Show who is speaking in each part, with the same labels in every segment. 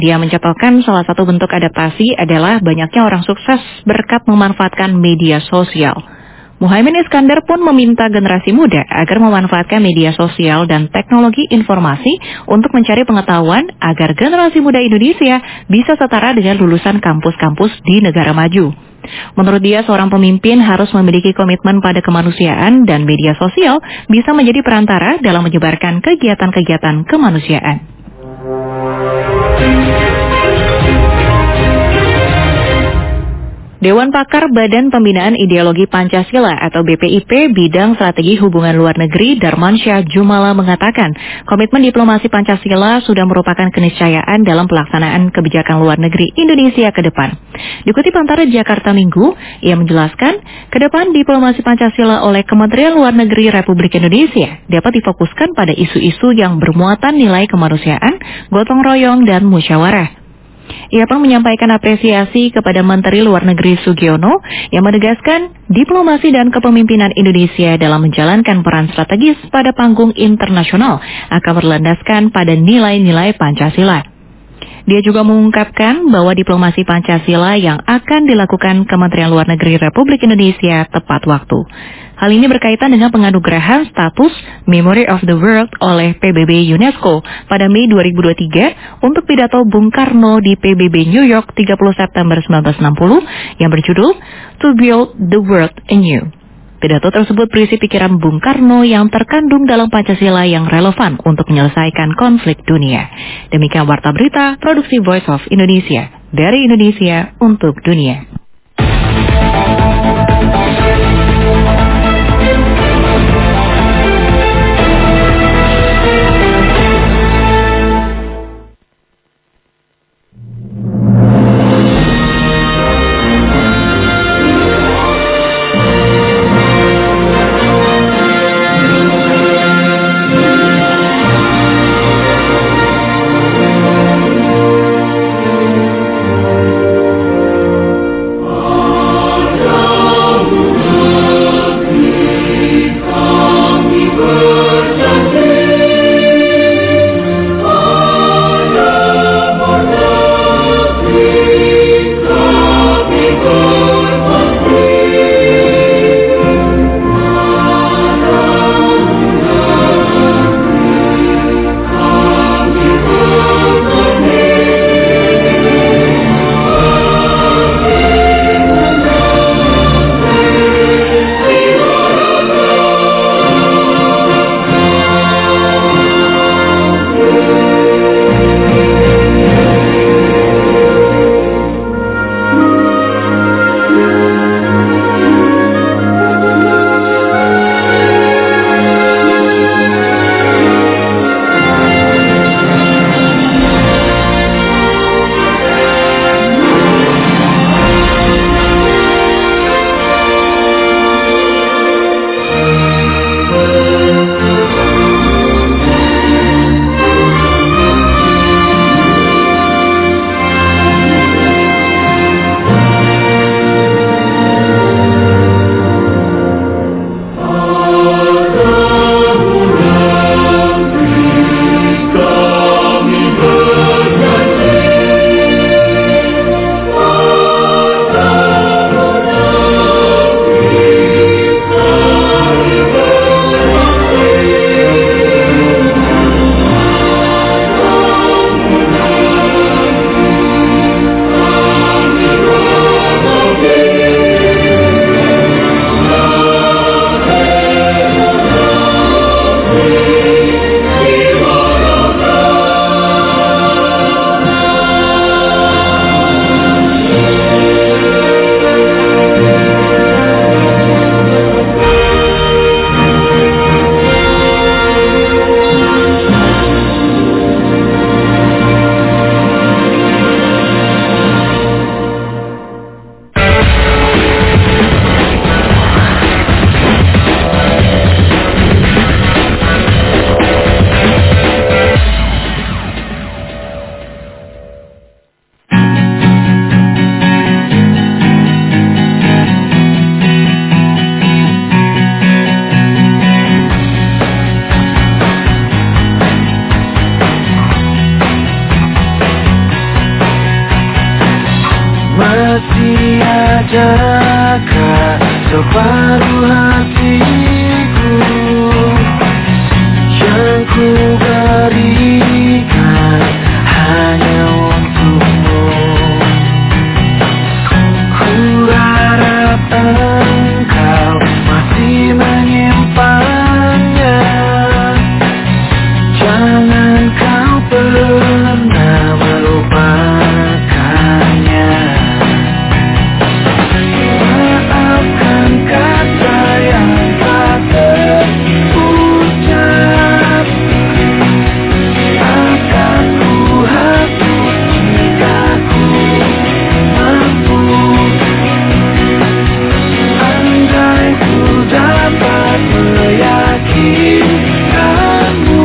Speaker 1: Dia mencontohkan salah satu bentuk adaptasi adalah banyaknya orang sukses berkat memanfaatkan media sosial. Muhaimin Iskandar pun meminta generasi muda agar memanfaatkan media sosial dan teknologi informasi untuk mencari pengetahuan agar generasi muda Indonesia bisa setara dengan lulusan kampus-kampus di negara maju. Menurut dia, seorang pemimpin harus memiliki komitmen pada kemanusiaan dan media sosial bisa menjadi perantara dalam menyebarkan kegiatan-kegiatan kemanusiaan. Dewan Pakar Badan Pembinaan Ideologi Pancasila atau BPIP Bidang Strategi Hubungan Luar Negeri Darmansyah Jumala mengatakan komitmen diplomasi Pancasila sudah merupakan keniscayaan dalam pelaksanaan kebijakan luar negeri Indonesia ke depan. Dikutip Antara Jakarta Minggu, ia menjelaskan ke depan diplomasi Pancasila oleh Kementerian Luar Negeri Republik Indonesia dapat difokuskan pada isu-isu yang bermuatan nilai kemanusiaan, gotong royong, dan musyawarah. Ia pun menyampaikan apresiasi kepada Menteri Luar Negeri Sugiono yang menegaskan diplomasi dan kepemimpinan Indonesia dalam menjalankan peran strategis pada panggung internasional akan berlandaskan pada nilai-nilai Pancasila. Dia juga mengungkapkan bahwa diplomasi Pancasila yang akan dilakukan Kementerian Luar Negeri Republik Indonesia tepat waktu. Hal ini berkaitan dengan penganugerahan status Memory of the World oleh PBB UNESCO pada Mei 2023 untuk pidato Bung Karno di PBB New York 30 September 1960 yang berjudul To Build the World Anew. Pidato tersebut berisi pikiran Bung Karno yang terkandung dalam Pancasila yang relevan untuk menyelesaikan konflik dunia. Demikian Warta Berita, Produksi Voice of Indonesia. Dari Indonesia untuk dunia.
Speaker 2: jaga separuh hatiku yang ku berikan hanya untukmu. Ku harap engkau masih menyimpannya. Jangan kau pernah melupakannya. Maafkan kata yang tak terucap. Akan ku hapus jika ku mampu. Andai ku dapat meyakinkanmu,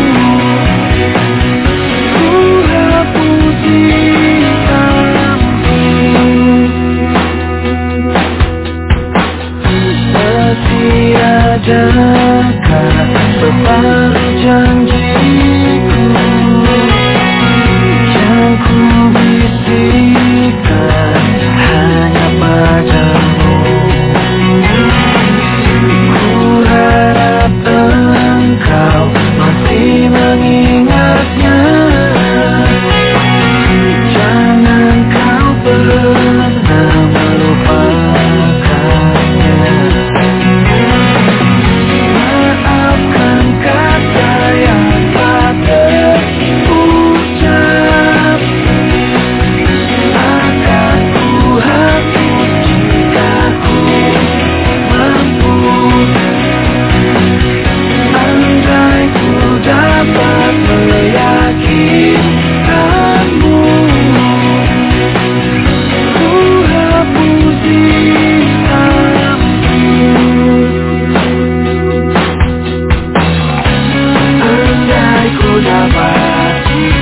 Speaker 2: ku hapus hitammu. Masih adakah separuh janjiku yang ku bisikkan hanya padamu. Ku harap engkau masih mengingatnya. Jangan kau pernah melupakannya. Maafkan kata yang tak terucap. Akan ku hapus jika ku mampu. Andai ku dapat meyakinkanmu, ku hapus hitammu. Andai ku dapat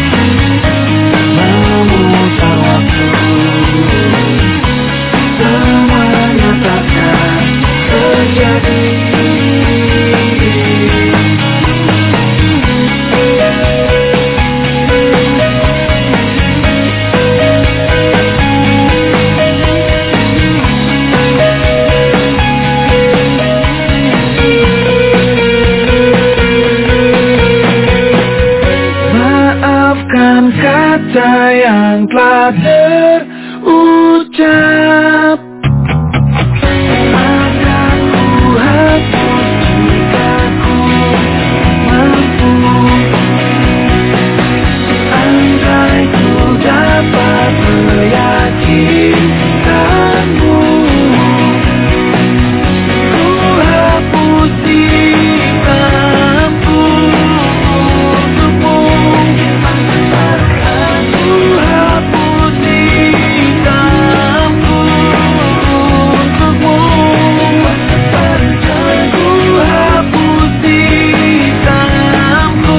Speaker 2: memutar waktu, semuanya takkan terjadi. Maafkan kata yang telah terucap. Akan ku hapus jika ku mampu. Andai ku dapat meyakinkanmu, ku hapus hitammu untukmu. Ku hapus hitammu untukmu. Ku hapus hitammu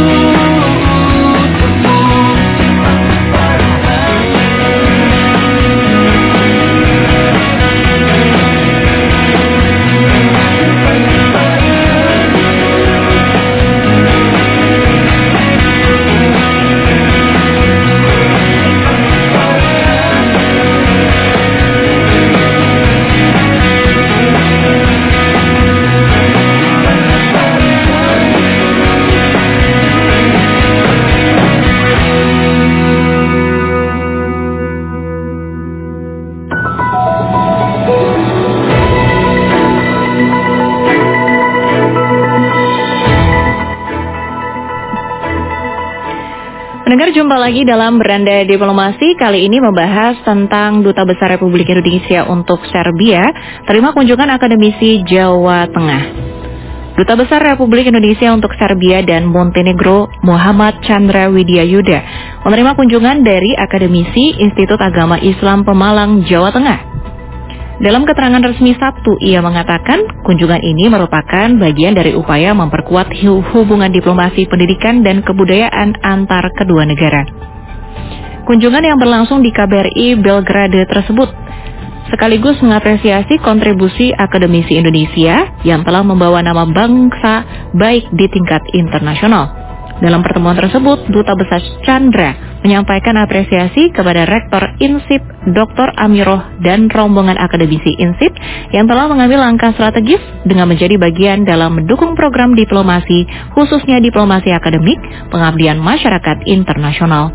Speaker 1: Pendengar, jumpa lagi dalam Beranda Diplomasi. Kali ini membahas tentang Duta Besar Republik Indonesia untuk Serbia terima kunjungan akademisi Jawa Tengah. Duta Besar Republik Indonesia untuk Serbia dan Montenegro Muhammad Chandra Widyayuda menerima kunjungan dari akademisi Institut Agama Islam Pemalang, Jawa Tengah. Dalam keterangan resmi Sabtu, ia mengatakan kunjungan ini merupakan bagian dari upaya memperkuat hubungan diplomasi pendidikan dan kebudayaan antar kedua negara. Kunjungan yang berlangsung di KBRI Belgrade tersebut sekaligus mengapresiasi kontribusi akademisi Indonesia yang telah membawa nama bangsa baik di tingkat internasional. Dalam pertemuan tersebut, Duta Besar Chandra menyampaikan apresiasi kepada Rektor INSIP Dr. Amiroh dan rombongan akademisi INSIP yang telah mengambil langkah strategis dengan menjadi bagian dalam mendukung program diplomasi, khususnya diplomasi akademik, pengabdian masyarakat internasional.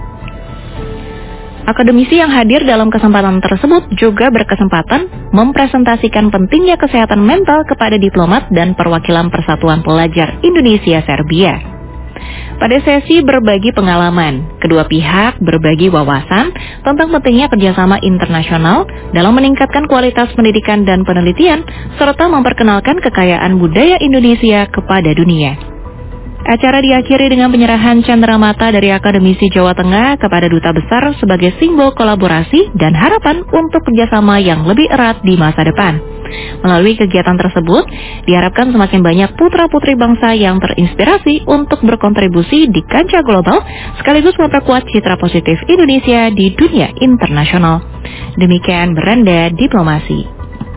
Speaker 1: Akademisi yang hadir dalam kesempatan tersebut juga berkesempatan mempresentasikan pentingnya kesehatan mental kepada diplomat dan perwakilan Persatuan Pelajar Indonesia-Serbia. Pada sesi berbagi pengalaman, kedua pihak berbagi wawasan tentang pentingnya kerjasama internasional dalam meningkatkan kualitas pendidikan dan penelitian, serta memperkenalkan kekayaan budaya Indonesia kepada dunia. Acara diakhiri dengan penyerahan cenderamata dari Akademisi Jawa Tengah kepada Duta Besar sebagai simbol kolaborasi dan harapan untuk kerjasama yang lebih erat di masa depan. Melalui kegiatan tersebut, diharapkan semakin banyak putra-putri bangsa yang terinspirasi untuk berkontribusi di kancah global, sekaligus memperkuat citra positif Indonesia di dunia internasional. Demikian Beranda Diplomasi.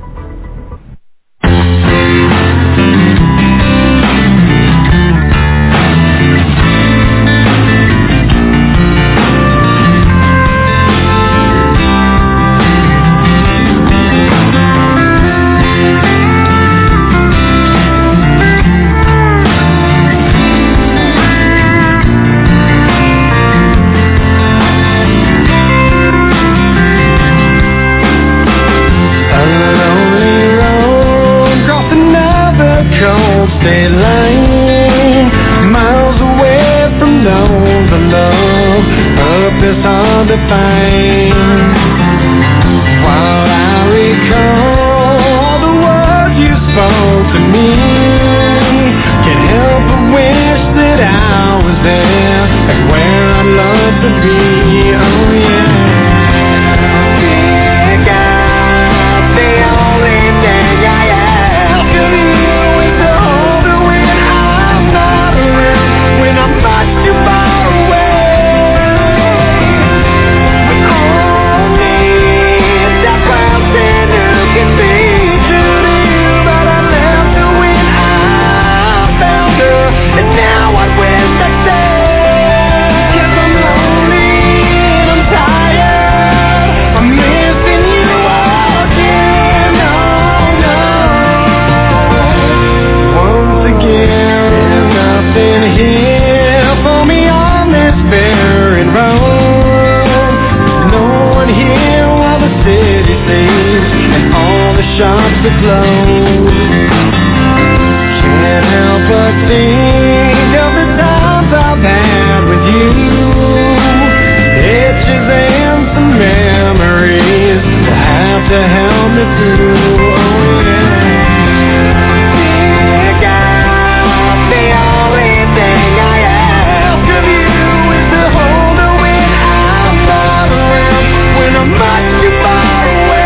Speaker 2: State line, miles away from those I love, purpose undefined. While I recall the words you spoke to me, can't help but wish that I was there, and where I'd love to be. Oh yeah. Shops are closed. Can't help but think of the times I've had with you. Itches and some memories will have to help me through. Oh yeah. Think I'm the only thing I ask of you is to hold her when I'm not around, when I'm much too far away.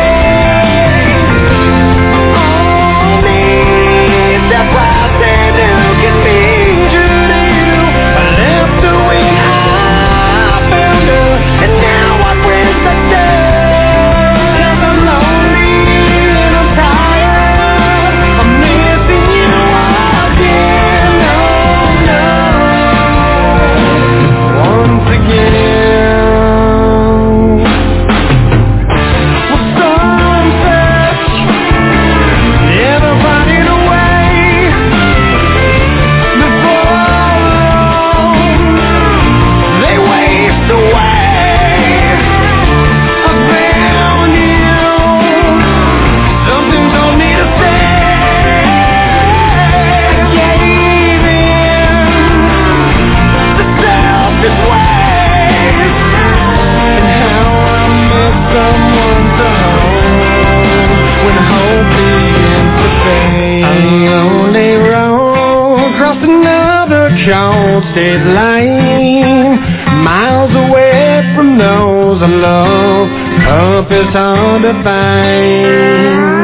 Speaker 2: State line, miles away from those I love, purpose undefined.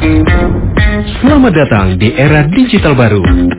Speaker 3: Selamat datang di era digital baru.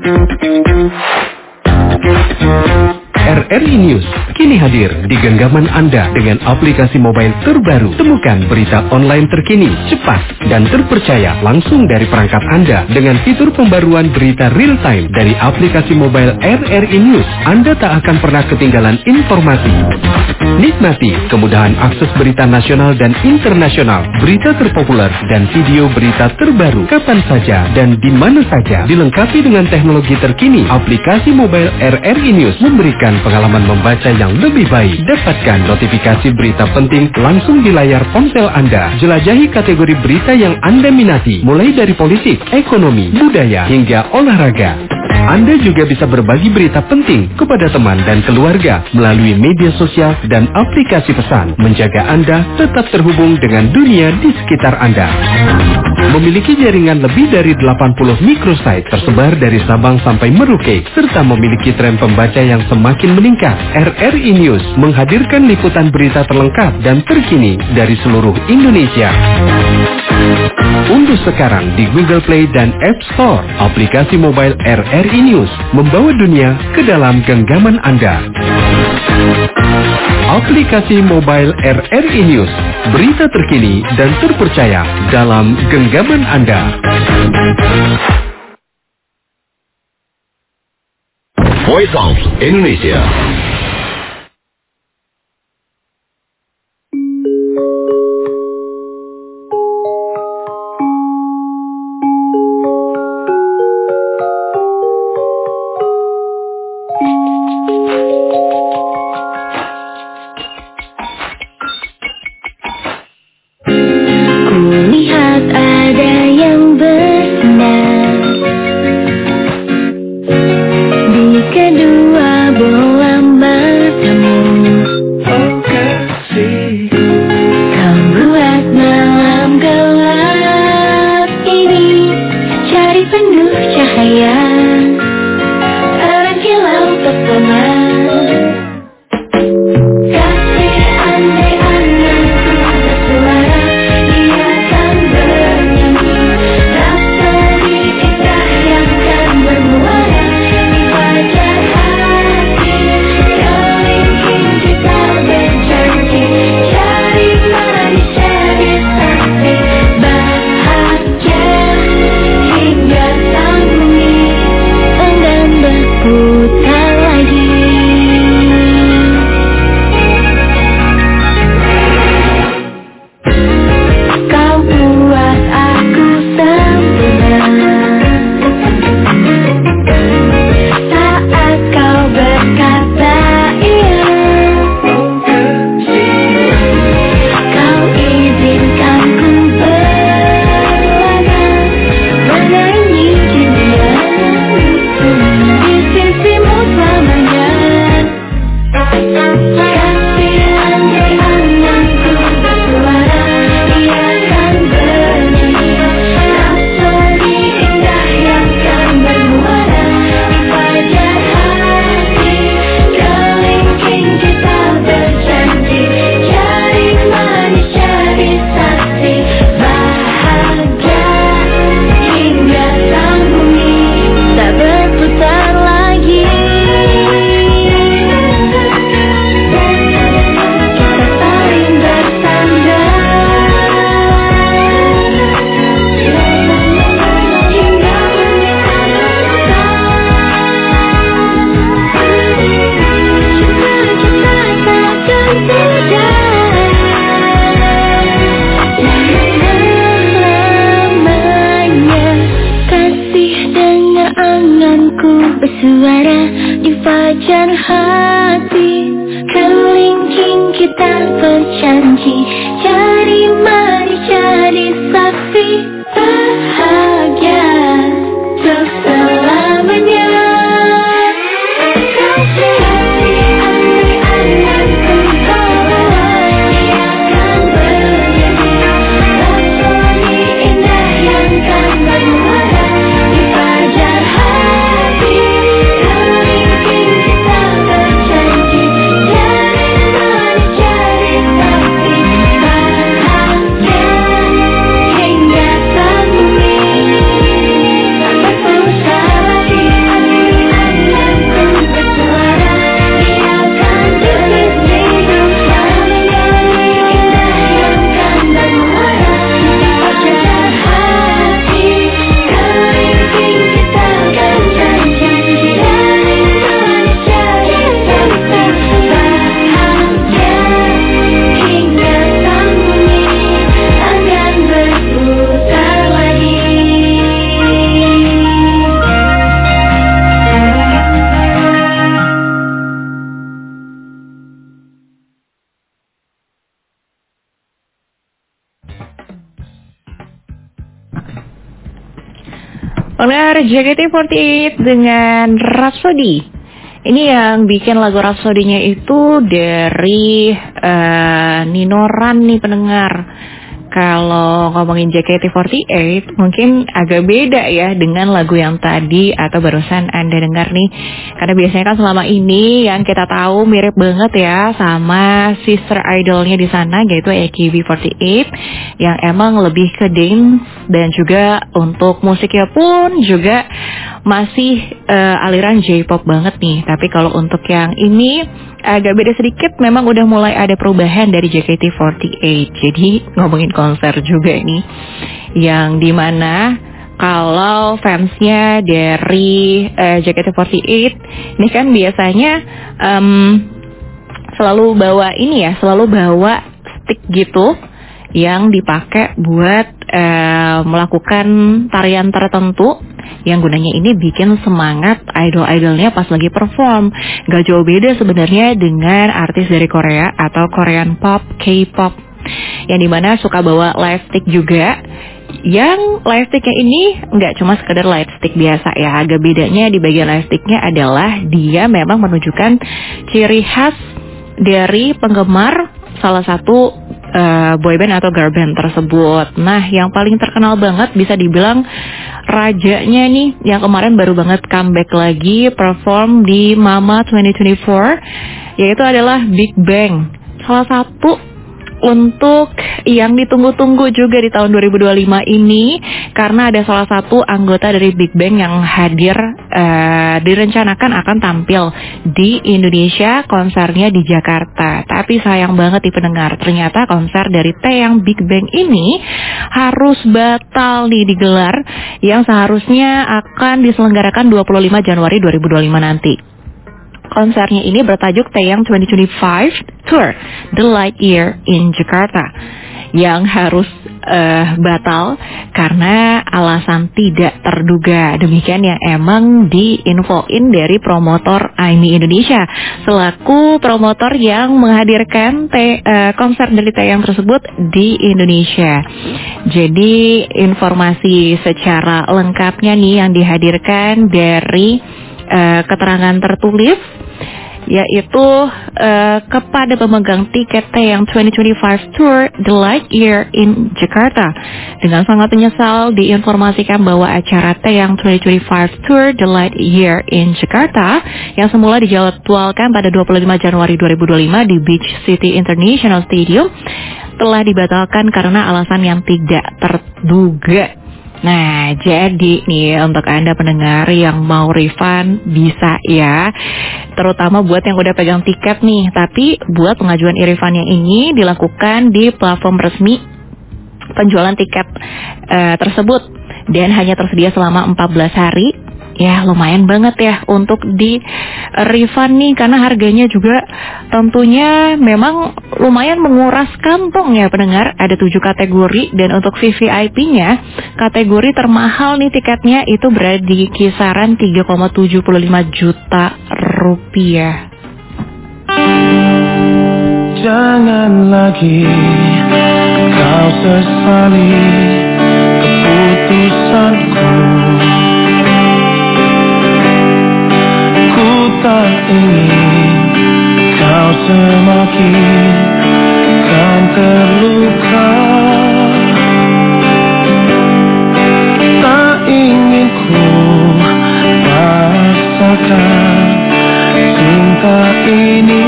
Speaker 3: RRI News kini hadir di genggaman Anda dengan aplikasi mobile terbaru. Temukan berita online terkini, cepat, dan terpercaya langsung dari perangkat Anda dengan fitur pembaruan berita real time dari aplikasi mobile RRI News. Anda tak akan pernah ketinggalan informasi. Nikmati kemudahan akses berita nasional dan internasional, berita terpopuler, dan video berita terbaru kapan saja dan di mana saja. Dilengkapi dengan teknologi terkini, aplikasi mobile RRI News memberikan pengalaman membaca yang lebih baik. Dapatkan notifikasi berita penting langsung di layar ponsel Anda. Jelajahi kategori berita yang Anda minati, mulai dari politik, ekonomi, budaya, hingga olahraga. Anda juga bisa berbagi berita penting kepada teman dan keluarga melalui media sosial dan aplikasi pesan, menjaga Anda tetap terhubung dengan dunia di sekitar Anda. Memiliki jaringan lebih dari 80 microsite tersebar dari Sabang sampai Merauke, serta memiliki tren pembaca yang semakin meningkat. RRI News menghadirkan liputan berita terlengkap dan terkini dari seluruh Indonesia. Unduh sekarang di Google Play dan App Store aplikasi mobile RRI News, membawa dunia ke dalam genggaman Anda. Aplikasi mobile RRI News, berita terkini dan terpercaya dalam genggaman Anda.
Speaker 4: Voice of Indonesia.
Speaker 1: Oleh JKT48 dengan Rhapsody. Ini yang bikin lagu Rhapsody-nya itu dari Ninoran nih pendengar. Kalau ngomongin JKT48 mungkin agak beda ya dengan lagu yang tadi atau barusan Anda dengar nih. Karena biasanya kan selama ini yang kita tahu mirip banget ya sama sister idolnya di sana, yaitu AKB48, yang emang lebih ke dance dan juga untuk musiknya pun juga masih aliran J-pop banget nih. Tapi kalau untuk yang ini agak beda sedikit, memang udah mulai ada perubahan dari JKT48. Jadi ngomongin konser juga nih, yang dimana kalau fansnya dari JKT48 ini kan biasanya selalu bawa ini ya, selalu bawa stick gitu yang dipakai buat melakukan tarian tertentu, yang gunanya ini bikin semangat idol-idolnya pas lagi perform. Gak jauh beda sebenarnya dengan artis dari Korea atau Korean pop, K-pop, yang dimana suka bawa light stick juga. Yang light sticknya ini nggak cuma sekedar light stick biasa ya. Agak bedanya di bagian light sticknya adalah dia memang menunjukkan ciri khas dari penggemar salah satu boyband atau girl band tersebut. Nah, yang paling terkenal banget bisa dibilang rajanya nih, yang kemarin baru banget comeback lagi perform di Mama 2024, yaitu adalah Big Bang. Salah satu untuk yang ditunggu-tunggu juga di tahun 2025 ini, karena ada salah satu anggota dari Big Bang yang hadir, direncanakan akan tampil di Indonesia, konsernya di Jakarta. Tapi sayang banget di pendengar, ternyata konser dari Taeyang Big Bang ini harus batal nih digelar, yang seharusnya akan diselenggarakan 25 Januari 2025 nanti. Konsernya ini bertajuk Taeyang 2025 Tour The Light Year in Jakarta, yang harus batal karena alasan tidak terduga. Demikian yang emang diinfoin dari promotor AIMI Indonesia selaku promotor yang menghadirkan konser dari Taeyang tersebut di Indonesia. Jadi informasi secara lengkapnya nih yang dihadirkan dari keterangan tertulis, yaitu kepada pemegang tiket Taeyang 2025 Tour The Light Year in Jakarta. Dengan sangat menyesal diinformasikan bahwa acara Taeyang 2025 Tour The Light Year in Jakarta yang semula dijadwalkan pada 25 Januari 2025 di Beach City International Stadium telah dibatalkan karena alasan yang tidak terduga. Nah, jadi nih untuk Anda pendengar yang mau refund bisa ya, terutama buat yang udah pegang tiket nih. Tapi buat pengajuan e-refund yang ini dilakukan di platform resmi penjualan tiket tersebut, dan hanya tersedia selama 14 hari. Ya lumayan banget ya untuk di refund nih, karena harganya juga tentunya memang lumayan menguras kantong ya pendengar. Ada 7 kategori, dan untuk VVIP-nya kategori termahal nih tiketnya itu berada di kisaran 3,75 juta rupiah.
Speaker 2: Jangan lagi kau sesali keputusanku. Tak ingin kau semakin kan terluka. Tak ingin ku paksakan cinta ini,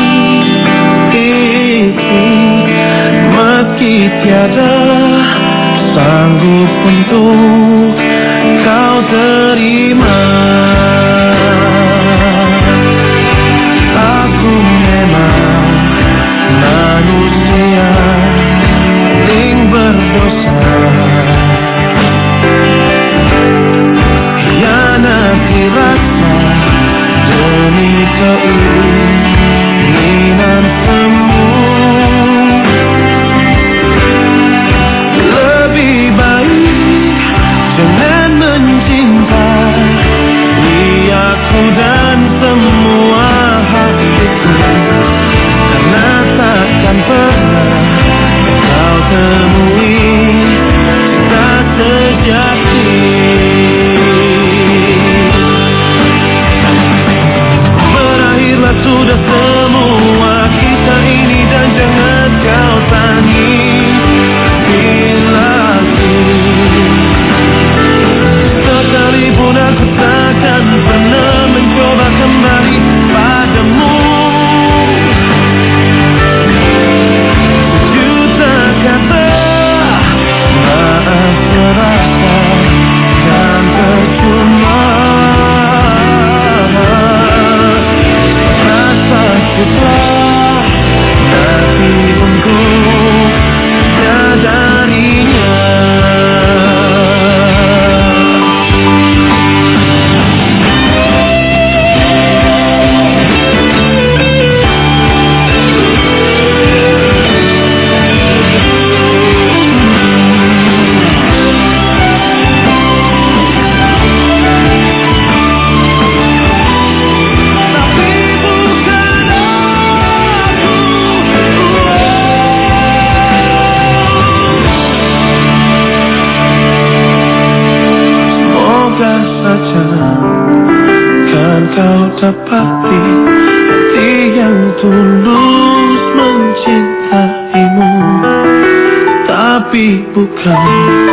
Speaker 2: meski tiada sanggup untuk kau terima. Manusia paling berdosa, hianati rasa demi keinginan semu. Lebih baik jangan mencintai dapati hati yang tulus mencintaimu, tapi bukan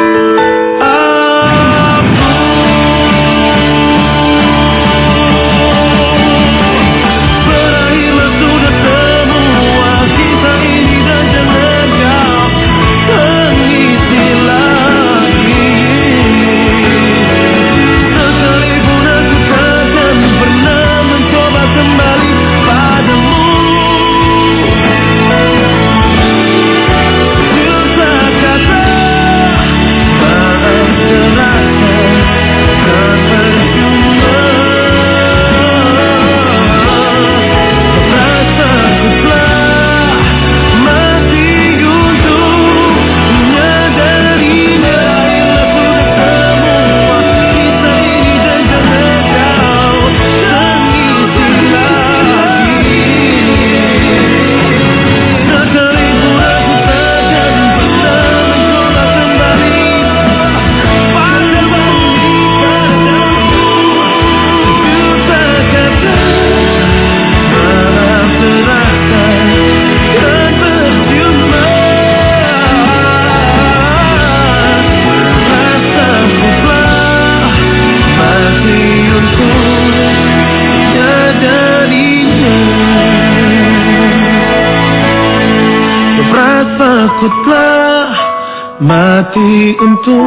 Speaker 2: takutlah mati untuk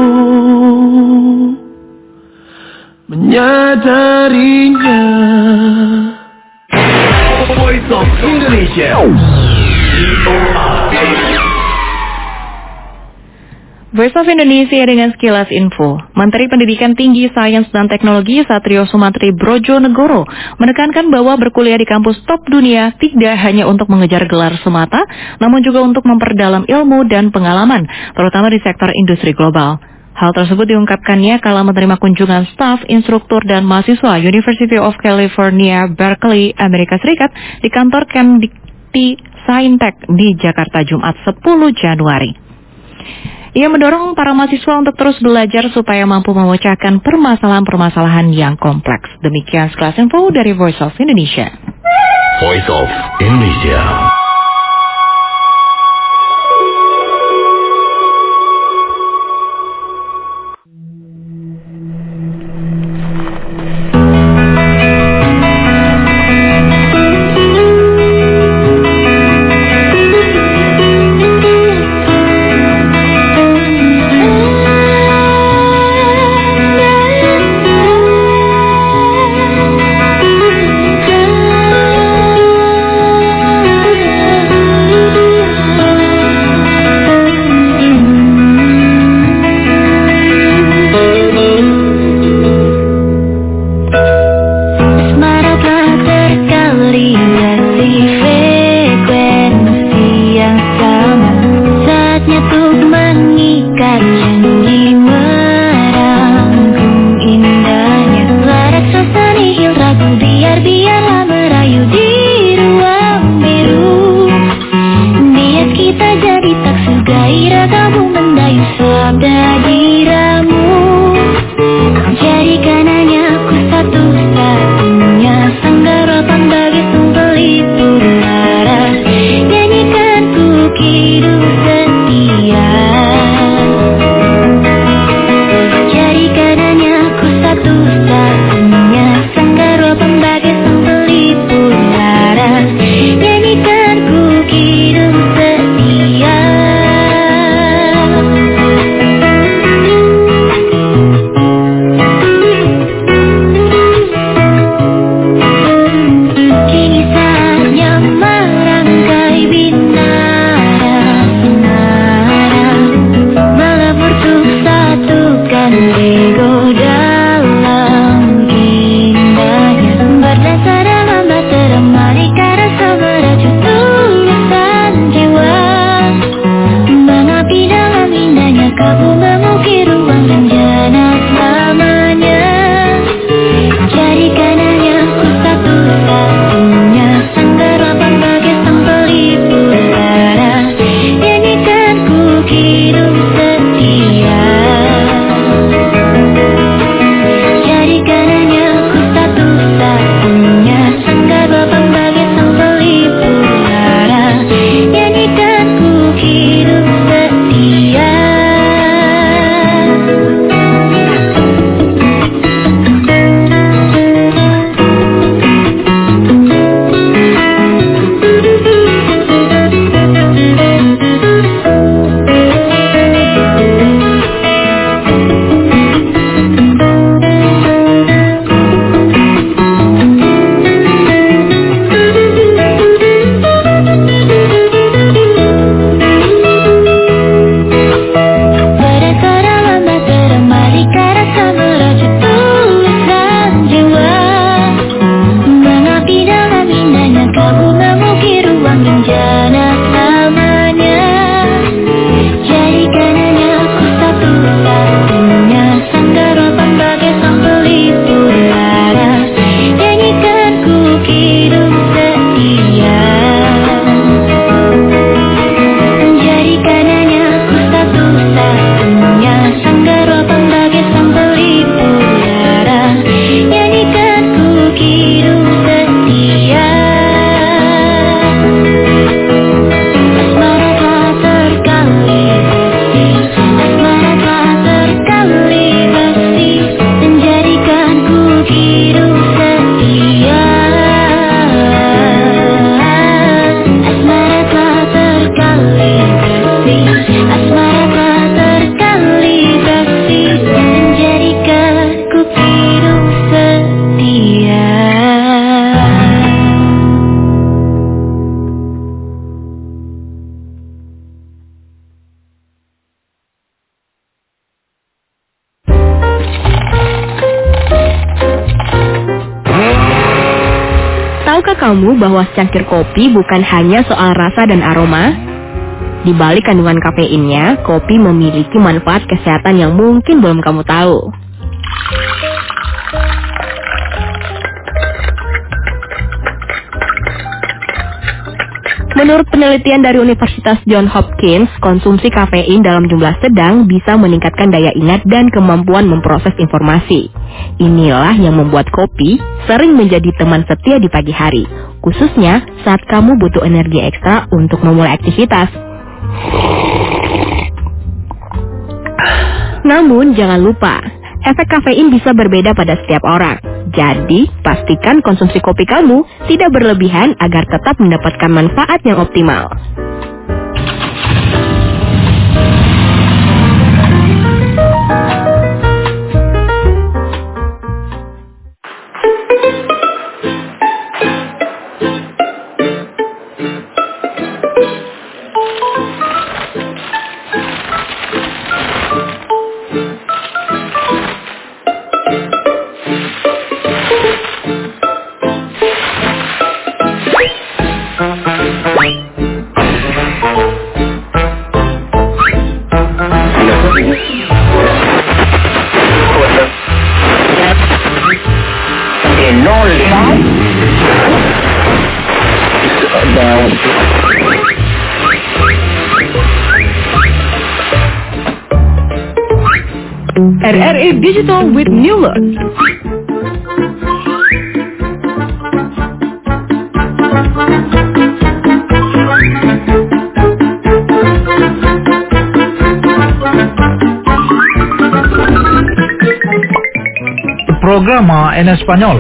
Speaker 2: menyadarinya.
Speaker 4: Voice of Indonesia.
Speaker 1: Voice of Indonesia dengan sekilas info. Menteri Pendidikan Tinggi, Sains dan Teknologi Satrio Sumantri Brojonegoro menekankan bahwa berkuliah di kampus top dunia tidak hanya untuk mengejar gelar semata, namun juga untuk memperdalam ilmu dan pengalaman, terutama di sektor industri global. Hal tersebut diungkapkannya kala menerima kunjungan staf, instruktur, dan mahasiswa University of California, Berkeley, Amerika Serikat di kantor Kemdikti Saintek di Jakarta Jumat 10 Januari. Ia mendorong para mahasiswa untuk terus belajar supaya mampu memecahkan permasalahan-permasalahan yang kompleks. Demikian sekelas info dari Voice of Indonesia.
Speaker 4: Voice of Indonesia.
Speaker 5: kamu bahwa secangkir kopi bukan hanya soal rasa dan aroma? Di balik kandungan kafeinnya, kopi memiliki manfaat kesehatan yang mungkin belum kamu tahu. Menurut penelitian dari Universitas Johns Hopkins, konsumsi kafein dalam jumlah sedang bisa meningkatkan daya ingat dan kemampuan memproses informasi. Inilah yang membuat kopi sering menjadi teman setia di pagi hari, khususnya saat kamu butuh energi ekstra untuk memulai aktivitas. Namun jangan lupa, efek kafein bisa berbeda pada setiap orang. Jadi, pastikan konsumsi kopi kamu tidak berlebihan agar tetap mendapatkan manfaat yang optimal. RRI Digital with New Look.
Speaker 6: Programa en español.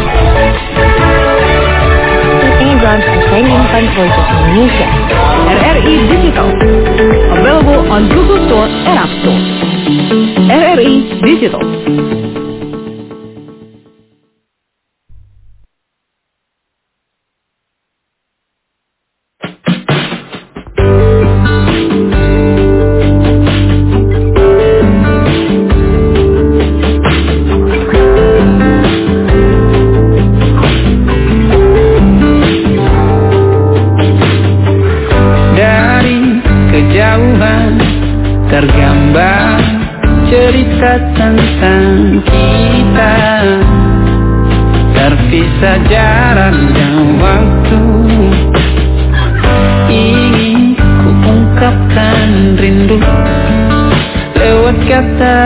Speaker 1: Amazon Training Voice of Indonesia.
Speaker 5: RRI Digital. Available on Google Store and App Store. RRI Digital.
Speaker 2: Tergambar cerita tentang kita, terpisah jarak dan waktu. Ingin ku ungkapkan rindu lewat kata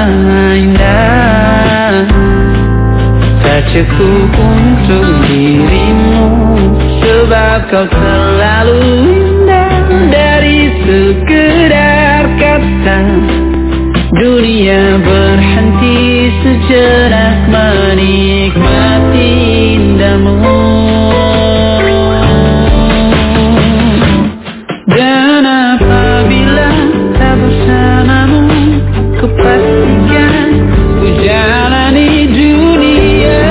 Speaker 2: indah. Tak cukup untuk dirimu, sebab kau terlalu indah. Dari sekedar kata, dunia berhenti sejenak menikmati indahmu. Dan apabila tak bersamamu, ku pastikan ku jalani dunia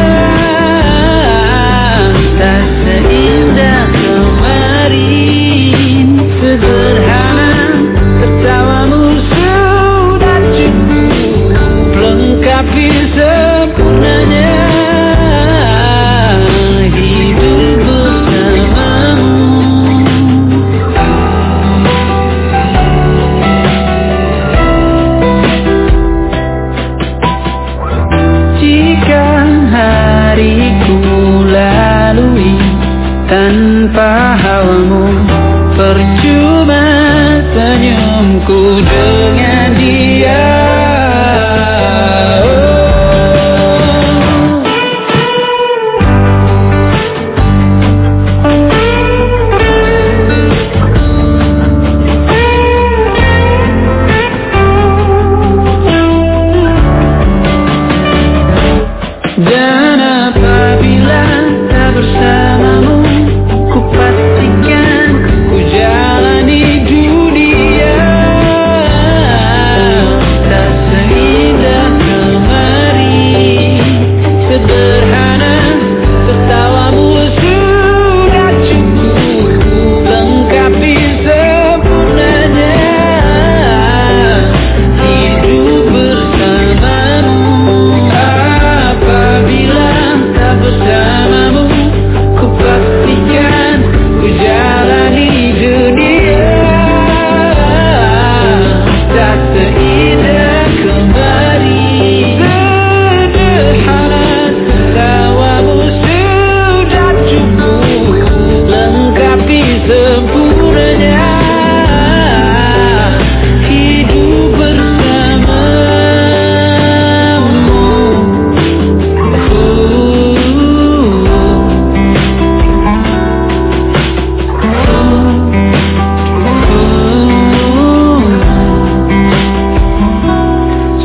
Speaker 2: tak seindah kemarin. Sederhana tertawamu sudah cukup lengkapi sempurnanya hidup bersamamu. Jika hariku lalui tanpa hawamu, percuma senyumku dengan dia. Dan apabila tak bersamamu, ku pastikan ku jalani dunia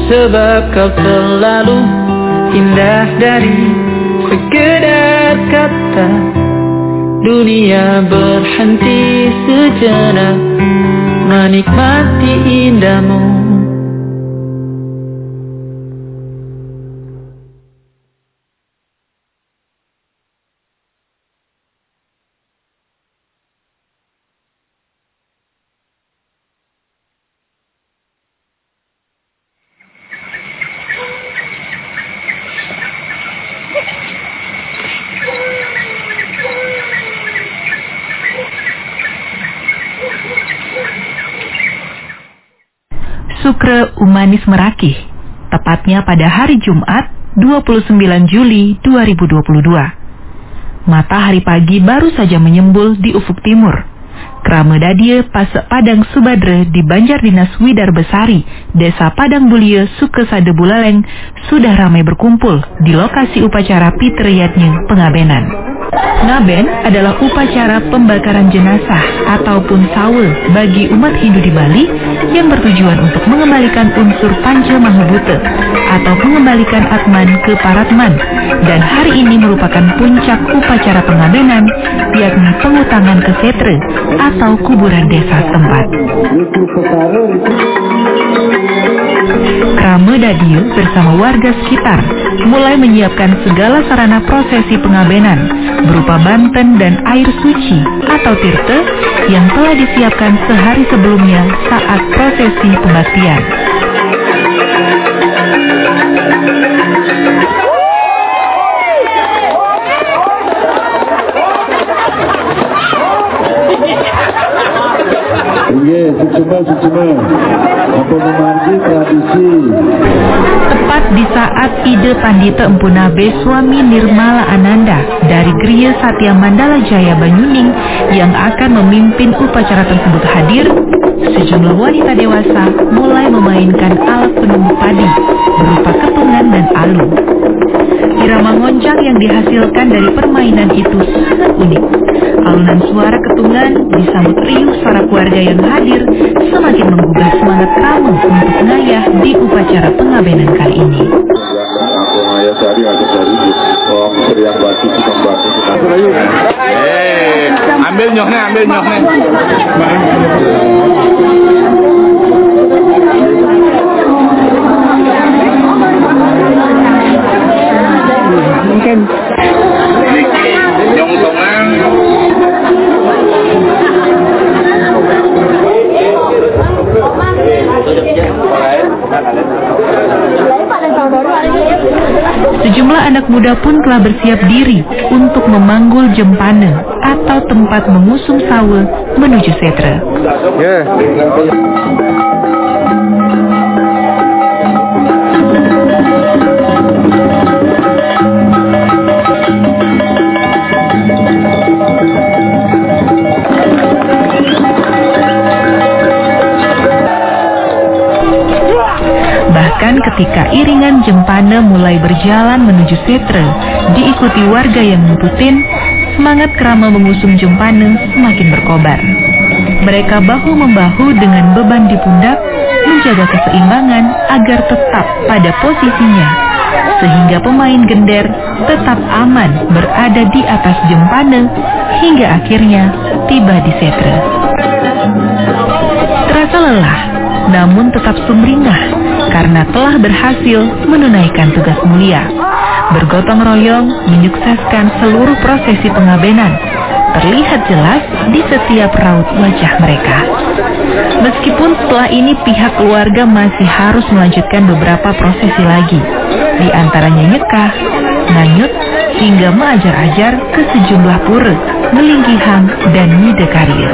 Speaker 2: sebab kau terlalu indah dari sekedar kata. Dunia berhenti sejenak menikmati indahmu.
Speaker 1: Sukre Umanis Merakih, tepatnya pada hari Jumat 29 Juli 2022. Matahari pagi baru saja menyembul di ufuk timur. Krame dadie Pasek Padang Subadre di Banjar Dinas Widar Besari, Desa Padang Bulie, Suke Sade Buleleng sudah ramai berkumpul di lokasi upacara Pitriyatnya Pengabenan. Ngaben adalah upacara pembakaran jenazah ataupun sawe bagi umat Hindu di Bali yang bertujuan untuk mengembalikan unsur Panca Mahabhuta atau mengembalikan Atman ke Paratman, dan hari ini merupakan puncak upacara pengabenan, yakni pengutangan ke setre atau kuburan desa setempat. Krame Dadie bersama warga sekitar mulai menyiapkan segala sarana prosesi pengabenan berupa banten dan air suci atau tirte yang telah disiapkan sehari sebelumnya saat prosesi pembaktian. Tepat di saat Ide Pandita Empu Nabe Swami Nirmala Ananda dari Griya Satya Mandala Jaya Banyuning yang akan memimpin upacara tersebut hadir, sejumlah wanita dewasa mulai memainkan alat penumbuh padi berupa ketungan dan alung. Irama ngoncang yang dihasilkan dari permainan itu sangat unik. Alunan suara ketungan disambut riuh para keluarga yang hadir semakin menggugah semangat tamu untuk ngayah di upacara pengabenan kali ini.
Speaker 6: Ambil nyoknya.
Speaker 7: Mungkin
Speaker 1: sejumlah anak muda pun telah bersiap diri untuk memanggul jempane atau tempat mengusung sawe menuju setre. Bahkan ketika iringan jempane mulai berjalan menuju setre, diikuti warga yang ngikutin, semangat krama mengusung jempane semakin berkobar. Mereka bahu-membahu dengan beban di pundak, menjaga keseimbangan agar tetap pada posisinya, sehingga pemain gender tetap aman berada di atas jempane hingga akhirnya tiba di setre. Terasa lelah, namun tetap sumringah karena telah berhasil menunaikan tugas mulia. Bergotong royong menyukseskan seluruh prosesi pengabenan terlihat jelas di setiap raut wajah mereka. Meskipun setelah ini pihak keluarga masih harus melanjutkan beberapa prosesi lagi, di antaranya nyekah, nganyut, hingga mengajar-ajar ke sejumlah pura, Melinggihang, dan Nyidekarya.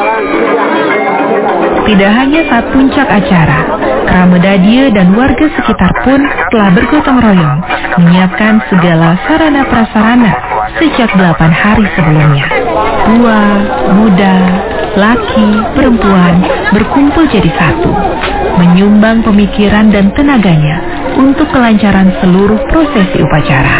Speaker 1: Tidak hanya saat puncak acara, Krame Dadie dan warga sekitar pun telah bergotong royong menyiapkan segala sarana prasarana sejak 8 hari sebelumnya. Tua, muda, laki, perempuan berkumpul jadi satu, menyumbang pemikiran dan tenaganya untuk kelancaran seluruh prosesi upacara.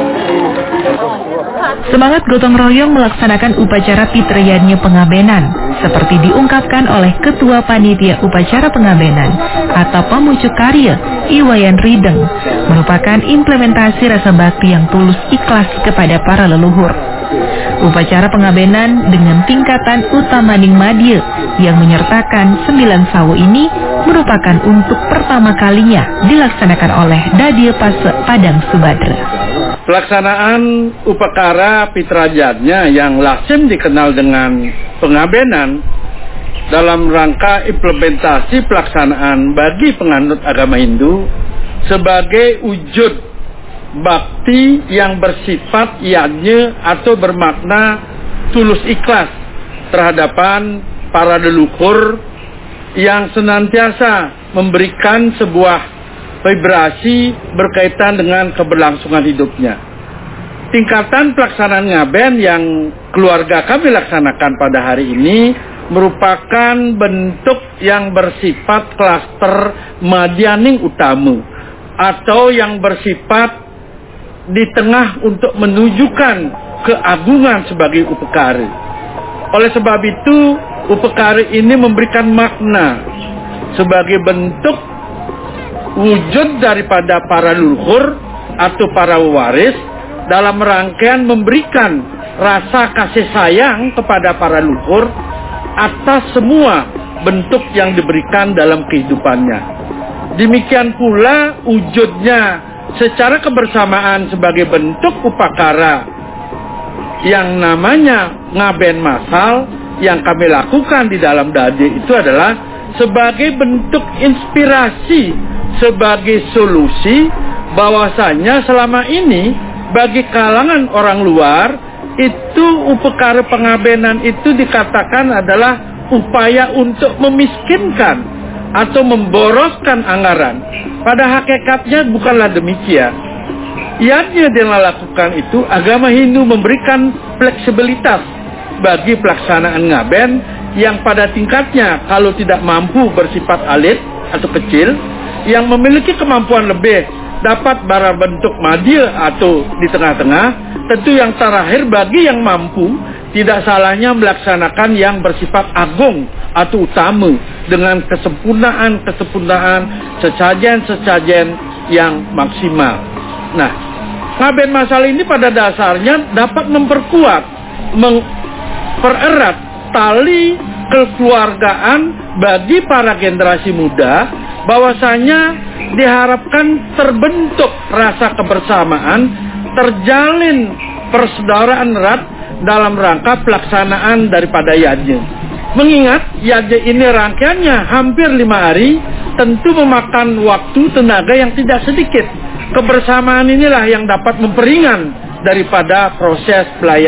Speaker 1: Semangat gotong royong melaksanakan upacara Pitriyatnya Pengabenan seperti diungkapkan oleh Ketua Panitia Upacara Pengabenan atau Pemucuk Karya Iwayan Rideng, merupakan implementasi rasa bakti yang tulus ikhlas kepada para leluhur. Upacara pengabenan dengan tingkatan utamaning madya yang menyertakan 9 sawo ini merupakan untuk pertama kalinya dilaksanakan oleh Dadia Pase Padang Subadra.
Speaker 6: Pelaksanaan upacara Pitrajatnya yang lazim dikenal dengan pengabenan dalam rangka implementasi pelaksanaan bagi penganut agama Hindu sebagai wujud bakti yang bersifat yajna atau bermakna tulus ikhlas terhadapan para leluhur yang senantiasa memberikan sebuah vibrasi berkaitan dengan keberlangsungan hidupnya. Tingkatan pelaksanaan ngaben yang keluarga kami laksanakan pada hari ini merupakan bentuk yang bersifat klaster madyaning utama atau yang bersifat di tengah untuk menunjukkan keagungan sebagai upekara. Oleh sebab itu, upekara ini memberikan makna sebagai bentuk wujud daripada para leluhur atau para waris dalam rangkaian memberikan rasa kasih sayang kepada para leluhur atas semua bentuk yang diberikan dalam kehidupannya. Demikian pula wujudnya secara kebersamaan sebagai bentuk upacara yang namanya ngaben masal yang kami lakukan di dalam Dadia itu adalah sebagai bentuk inspirasi, sebagai solusi bahwasanya selama ini bagi kalangan orang luar itu upacara pengabenan itu dikatakan adalah upaya untuk memiskinkan atau memboroskan anggaran. Pada hakikatnya bukanlah demikian. Yang dilakukan itu agama Hindu memberikan fleksibilitas bagi pelaksanaan ngaben yang pada tingkatnya kalau tidak mampu bersifat alit atau kecil, yang memiliki kemampuan lebih dapat bara bentuk madya atau di tengah-tengah. Tentu yang terakhir bagi yang mampu tidak salahnya melaksanakan yang bersifat agung atau utama dengan kesempurnaan, sesajen yang maksimal. Nah, ngaben masal ini pada dasarnya dapat memperkuat, mempererat tali kekeluargaan bagi para generasi muda, bahwasanya diharapkan terbentuk rasa kebersamaan, terjalin persaudaraan erat dalam rangka pelaksanaan daripada yajna. Mengingat yajna ini rangkaiannya hampir 5 hari, tentu memakan waktu tenaga yang tidak sedikit. Kebersamaan inilah yang dapat memperingan daripada proses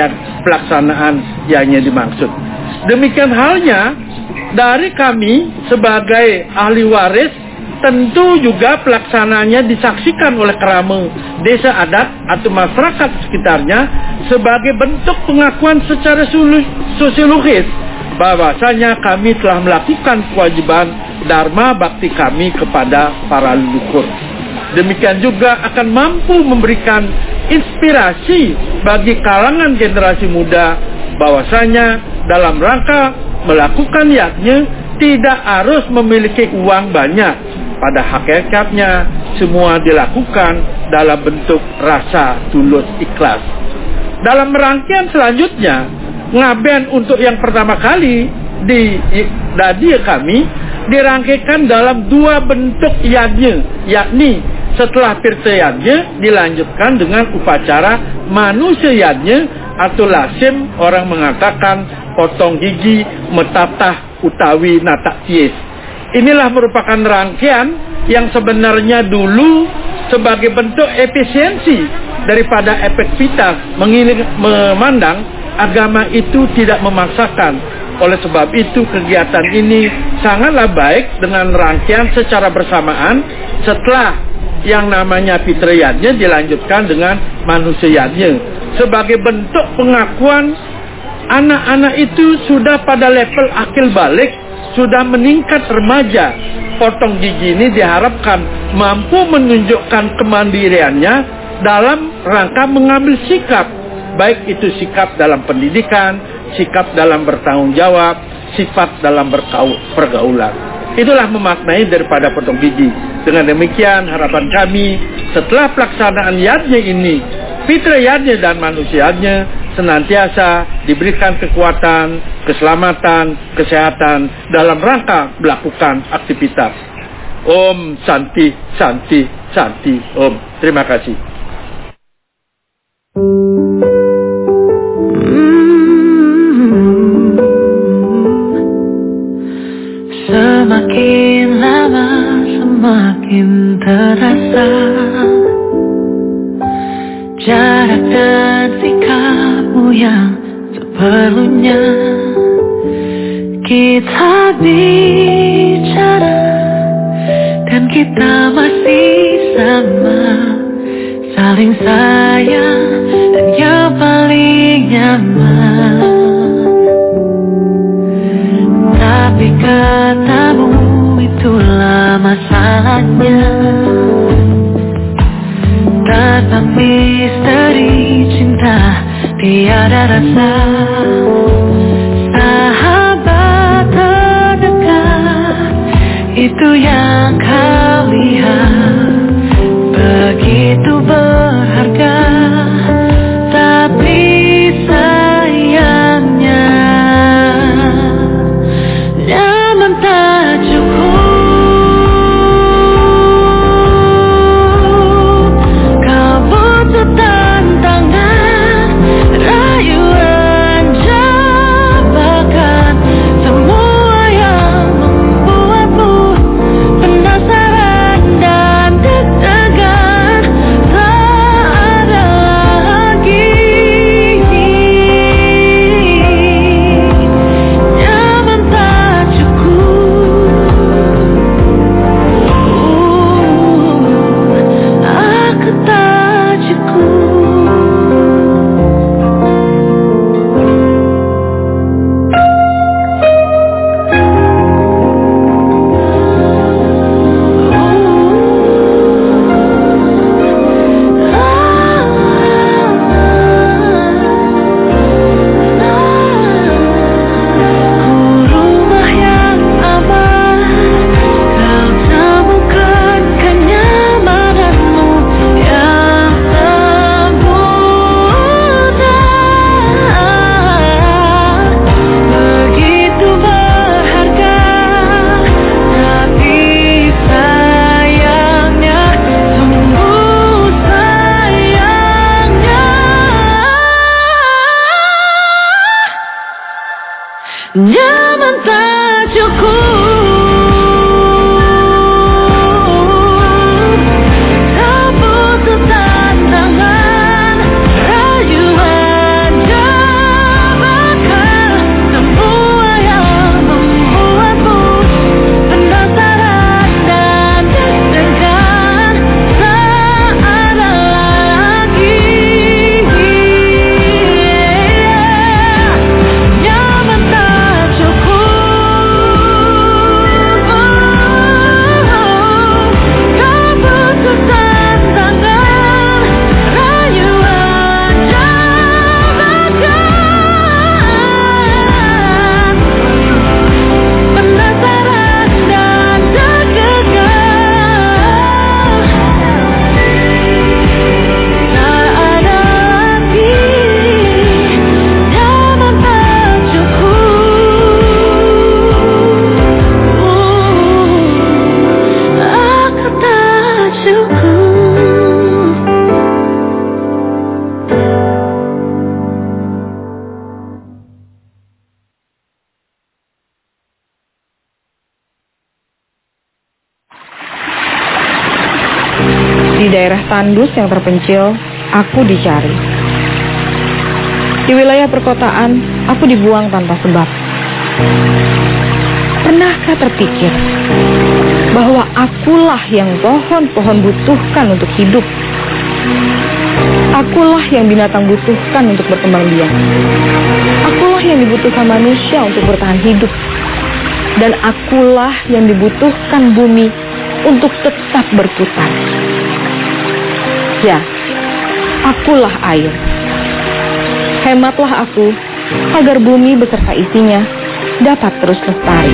Speaker 6: pelaksanaan yajna dimaksud. Demikian halnya dari kami sebagai ahli waris, tentu juga pelaksanaannya disaksikan oleh kerama desa adat atau masyarakat sekitarnya sebagai bentuk pengakuan secara sosiologis bahwasanya kami telah melakukan kewajiban dharma bakti kami kepada para leluhur. Demikian juga akan mampu memberikan inspirasi bagi kalangan generasi muda bahwasanya dalam rangka melakukan yajna tidak harus memiliki uang banyak. Pada hakikatnya semua dilakukan dalam bentuk rasa tulus ikhlas. Dalam rangkaian selanjutnya, ngaben untuk yang pertama kali di Dadia kami dirangkaikan dalam 2 bentuk yajna, yakni setelah pirta yajna dilanjutkan dengan upacara manusia yajna atau lazim orang mengatakan potong gigi, metatah utawi natak tiis. Inilah merupakan rangkaian yang sebenarnya dulu sebagai bentuk efisiensi daripada efektivitas memandang agama itu tidak memaksakan. Oleh sebab itu kegiatan ini sangatlah baik dengan rangkaian secara bersamaan setelah yang namanya fitriyatnya dilanjutkan dengan manusia yajna. Sebagai bentuk pengakuan anak-anak itu sudah pada level akil balik, sudah meningkat remaja. Potong gigi ini diharapkan mampu menunjukkan kemandiriannya dalam rangka mengambil sikap, baik itu sikap dalam pendidikan, sikap dalam bertanggung jawab, sifat dalam pergaulan. Itulah memaknai daripada potong gigi. Dengan demikian harapan kami setelah pelaksanaan yadnya ini, fitrah yadnya dan manusianya senantiasa diberikan kekuatan, keselamatan, kesehatan dalam rangka melakukan aktivitas. Om Santi, Santi, Santi, Om. Terima kasih.
Speaker 2: Semakin lama semakin terasa jarak dan sikapmu yang seperlunya kita bicara dan kita masih sama, saling sayang dan yang paling nyaman. Tapi katamu itulah masalahnya, tanpa misteri cinta tiada rasa. Sahabat terdekat itu yang kau lihat begitu berharga, tapi sayangnya nyaman tak cukup. Kau butuh tantangan, rayuan, jebakan, semua yang membuatmu penasaran dan deg-degan. Tak ada lagi nyaman tak cukup. Aku tak cukup. Rumah yang aman, kau temukan kenyamananmu yang sempurna. Begitu berharga, tapi sayangnya, sungguh sayangnya nyaman tak cukup. Kau butuh tantangan, rayuan, jebakan, semua yang membuatmu penasaran dan deg-degan. Tak ada lagi nyaman tak cukup. Kau butuh tantangan, rayuan, jebakan, penasaran dan deg-degan. Tak ada lagi nyaman tak cukup. Aku tak cukup.
Speaker 5: Di daerah tandus yang terpencil, aku dicari. Di wilayah perkotaan, aku dibuang tanpa sebab. Pernahkah terpikir bahwa akulah yang pohon-pohon butuhkan untuk hidup? Akulah yang binatang butuhkan untuk berkembang biak. Akulah yang dibutuhkan manusia untuk bertahan hidup. Dan akulah yang dibutuhkan bumi untuk tetap berputar. Ya, akulah air. Hematlah aku agar bumi beserta isinya dapat terus lestari.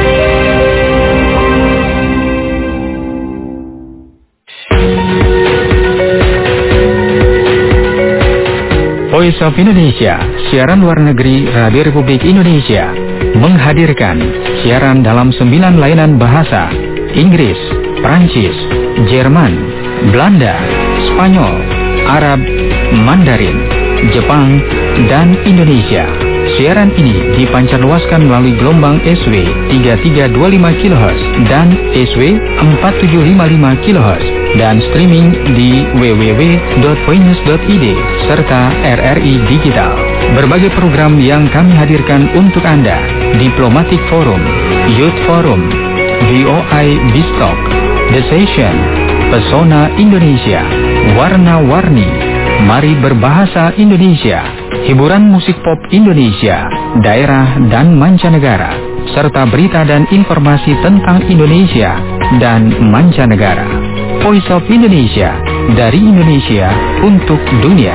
Speaker 7: Voice of Indonesia, siaran luar negeri Radio Republik Indonesia, menghadirkan siaran dalam 9 layanan bahasa: Inggris, Prancis, Jerman, Belanda, Spanyol, Arab, Mandarin, Jepang, dan Indonesia. Siaran ini dipancarluaskan melalui gelombang SW 3325 kHz dan SW 4755 kHz dan streaming di www.voinews.id serta RRI Digital. Berbagai program yang kami hadirkan untuk Anda: Diplomatic Forum, Youth Forum, VOI Bistalk, The Session, Pesona Indonesia, Warna-Warni, Mari Berbahasa Indonesia, hiburan musik pop Indonesia, daerah dan mancanegara, serta berita dan informasi tentang Indonesia dan mancanegara. Voice of Indonesia, dari Indonesia untuk dunia.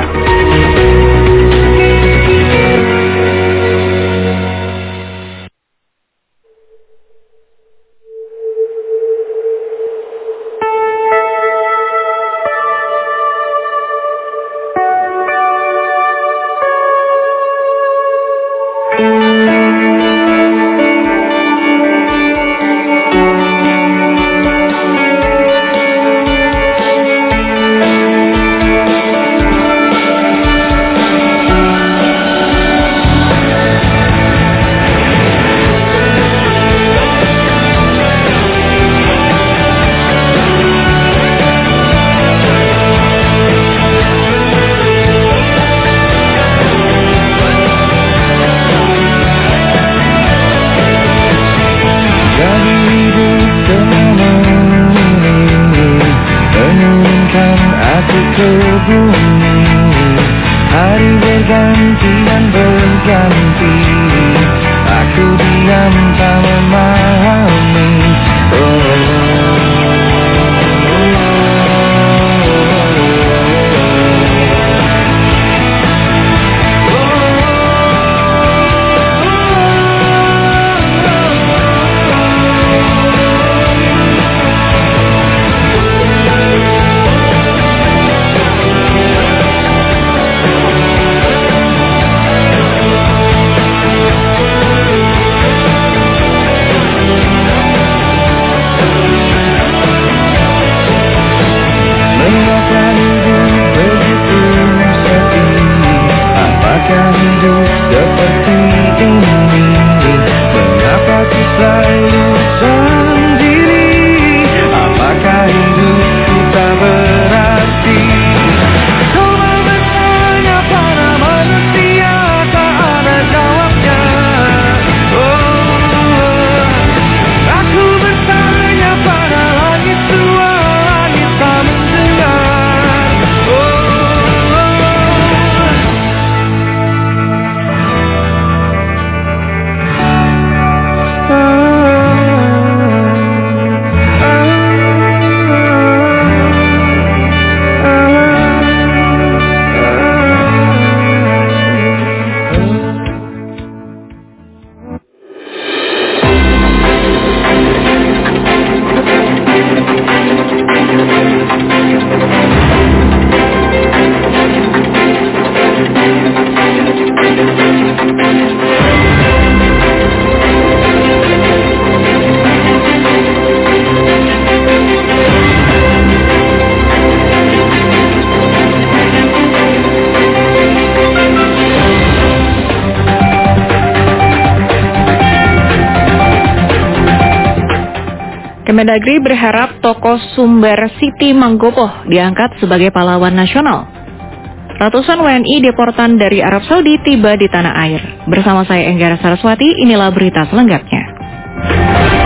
Speaker 1: Kemendagri berharap tokoh Sumber Siti Manggopo diangkat sebagai pahlawan nasional. Ratusan WNI deportan dari Arab Saudi tiba di tanah air. Bersama saya Enggara Saraswati, inilah berita selengkapnya.